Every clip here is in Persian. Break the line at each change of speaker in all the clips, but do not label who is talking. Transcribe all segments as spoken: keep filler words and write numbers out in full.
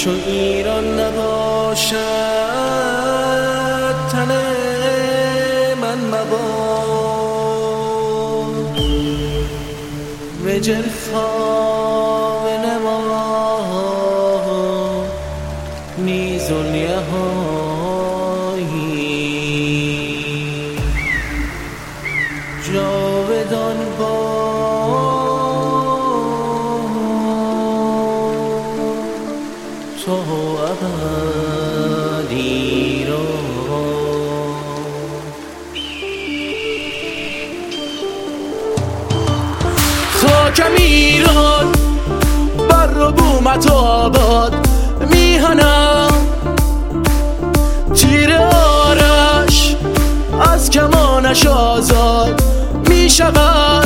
چو ایران نباشد تن من مباد وجل خواب نما نیز الیهایی جاودان با تو ابدی را خاکم ایران بر و بومت آباد میهنم تیر آرش از کمانش آزاد میشود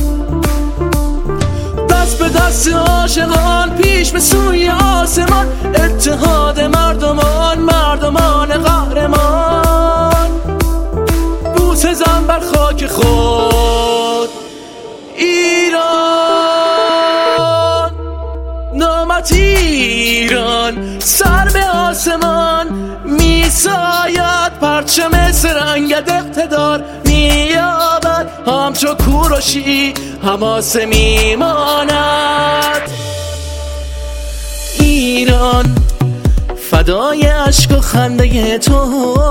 دست به دست عاشقان پیش به سوی آسمان اتحاد مردمان مردمان قهرمان بوسه زن بر خاک خود ایران نامت ایران سر به آسمان میساید پرچم سرنگت اقتدار مییابد همچو کوروشی حماسه میماند ایران فدای عشق و خنده تو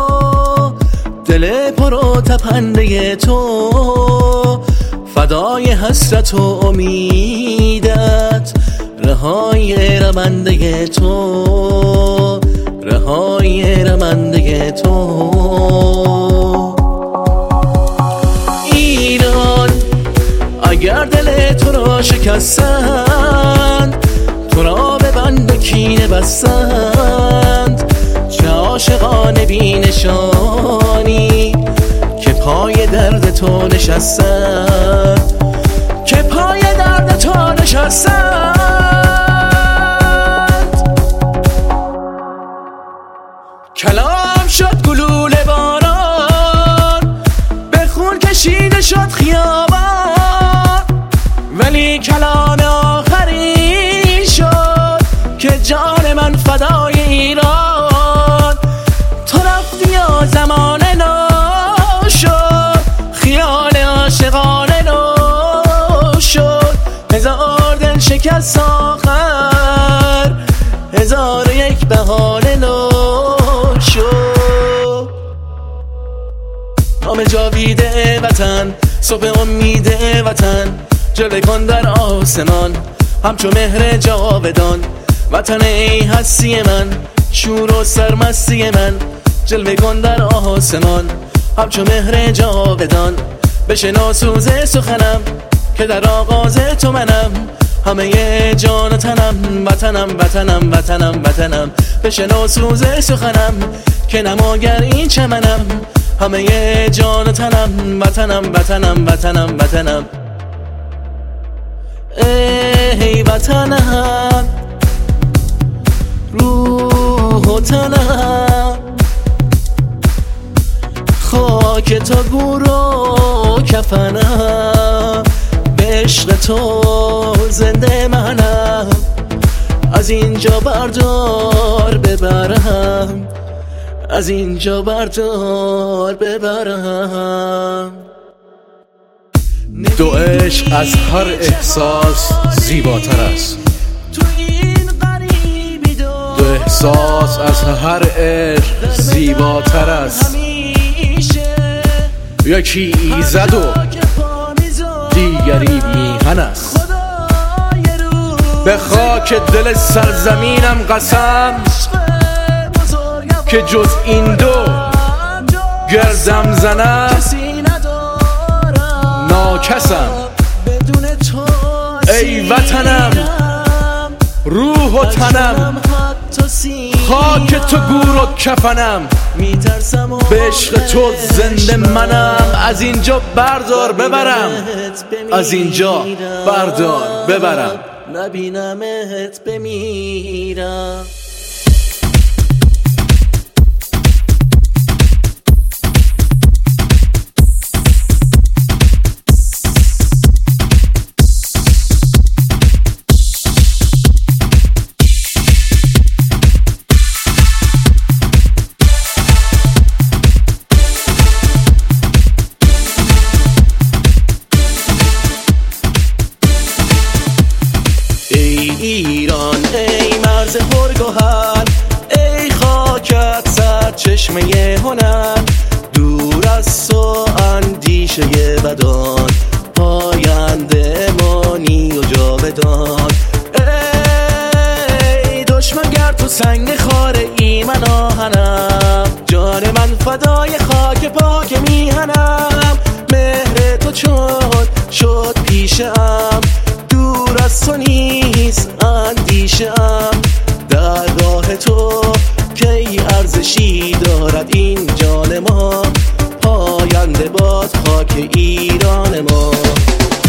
دل پر و تپنده تو فدای حسرت و امیدت رهای رمنده تو رهای رمنده تو ایران اگر دل تو را شکستند تو را به بند کینه بستند چه عاشقانه بی نشانی که پای درد تو نشستند که پای درد تو نشستند کلام شد گلوله باران به خون کشیده شد خیابان ولی کلام آخری شد که جان من فدای ایران تو رفتی و زمان نو شد خیال عاشقانه نو شد هزار دل شکست آخر هزار و یک بهانه نو شد نام جاویده وطن صبح امید وطن جلوه کن در آسمان همچو مهر جاودان وطن ای هستی من شور و سرمستی من جلوه کن در آسمان همچو مهر جاودان بشنو سوز سخنم که در آغاز تو منم همه جان و تنم وطنم وطنم وطنم وطنم بشنو سوز سخنم که نماگر این چمنم همه جان و تنم وطنم وطنم وطنم وطنم ای وطنم روح و تنم خاک تا گور و کفنم به عشق تو زنده منم از اینجا بردار ببرم از اینجا بردار ببرم
دو عشق از هر احساس زیباتر است دو احساس از هر عشق زیباتر است یکی ایزد و دیگری میهن است به خاک دل سرزمینم قسم که جز این دو گردم زنم ناکسم ای وطنم روح و تنم خاک تو گور و کفنم به عشق تو زنده منم از اینجا بردار ببرم از اینجا بردار ببرم
نبینمت بمیرم هنر، دور از تو اندیشه بدان، پاینده مانی و جاودان. ای دشمن گر تو سنگ خاره ای من آهنم، جان من فدای خاک پاک میهنم. مهر تو چون شد پیشم، دور از تو نیست اندیشم. در راه تو کی ارزشی دارد این جان ما، پاینده باد خاک ایران ما.